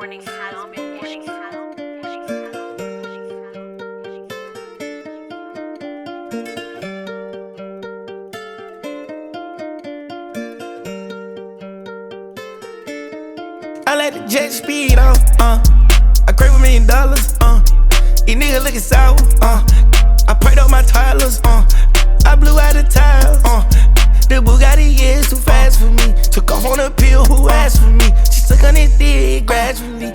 I let the jet speed on, I crave $1 million, these niggas looking sour, I prayed up my Tylers, I blew out the tile, the Bugatti is too fast for me. Took off on a pill, who asked for me? She took on it dick gradually,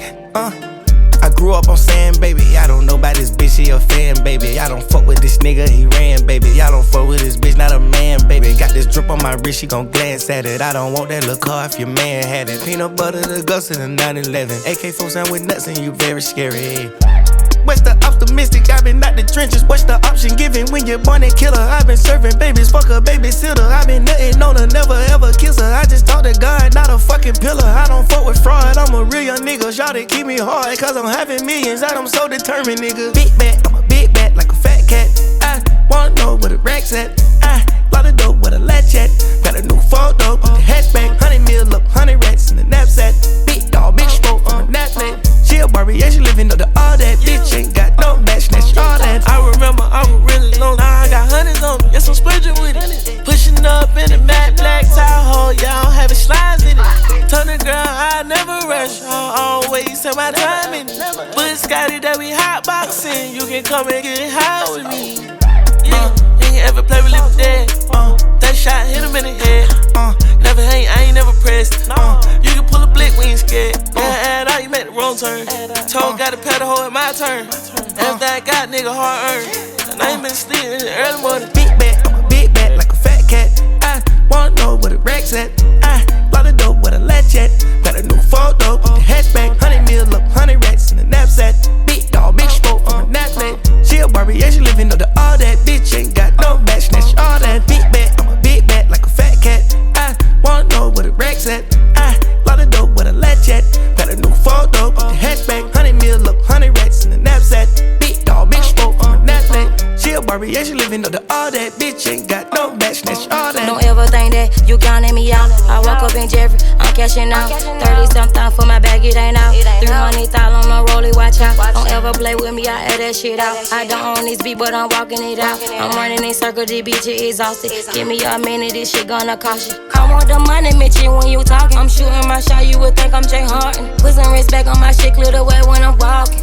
I grew up on saying, baby, I don't know about this bitch, she a fan, baby. I don't fuck with this nigga, he ran, baby. I don't fuck with this bitch, not a man, baby. Got this drip on my wrist, she gon' glance at it. I don't want that little car if your man had it. Peanut butter, the ghost in the 911. AK-47 with nuts and you very scary. What's the optimistic? I've been out the trenches. What's the option given when you're born a killer? I've been serving babies, fuck a babysitter. I've been nutting on her, never ever kiss her. I just talk to God, not a fucking pillar. I don't fuck with fraud, I'm a real young nigga. Y'all they keep me hard, cause I'm having millions. I'm so determined, nigga. Big bat, I'm a big bat, like a fat cat. I wanna know where the rack's at. I lock the dope with a latch at. Got a new photo, the hatchback. 100 mil up, 100 rats in the knapsack. Big dog, big spoke from a naplet. She a Barbie, yeah, she living up to all that. Bitch ain't got no match, that's all that. I remember I was really low, now I got hundreds on me, yes I'm splurging with it. Pushing up in the matte black Tahoe, y'all having slides in it. Turn the girl, I never rush, I always take my time in it. But Scotty that we hotboxing, you can come and get high with me. Yeah, ain't ever play with Live Dead. That shot hit him in the head. Never hang, I ain't never pressed. You can pull a blick when you scared. Yeah, add out, you make the wrong turn. Told got to pedal, hold it my turn. Everything I got, nigga, hard earned. And I ain't been sleeping in the early morning. Big bat, I'm a big bat, like a fat cat. I wanna know where the rack's at. I lock the dope with a latch at. Got a new photo, the hatchback. 100 mil up, 100 rats in the knapsack. Big dog, big spoke from a naplet. She a Barbie, yeah, she living up to all that. Bitch ain't got no match, that's all that. Big bat, I'm a big bat, like a fat cat. I wanna know where the rack's at. I lock the dope with a latch at. Got a new photo, the hatchback. 100 mil up, 100 rats in the knapsack. Big dog, big spoke from a naplet. She a Barbie, yeah, she living up to all that. Bitch ain't got no match, that's all that. Don't ever think that you counting me out. I walk up in Jeffrey, I'm cashing out. 30-something for my bag, it ain't out. 300,000 on the rollie, watch out. Don't ever play with me, I air that shit out. I don't own this beat, but I'm walking it out. I'm running in circles, this bitch is exhausted. Give me a minute, this shit gonna cost you. I want the money, mention when you talking. I'm shooting my shot, you would think I'm Jay Harden. Put some respect on my shit, clear the way when I'm walking.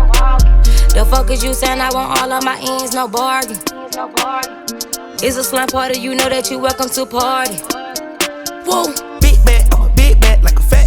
The fuck is you saying? I want all of my ends, no bargain. It's a slime party, you know that you welcome to party. Whoa, big bat, I'm a big bat, like a fat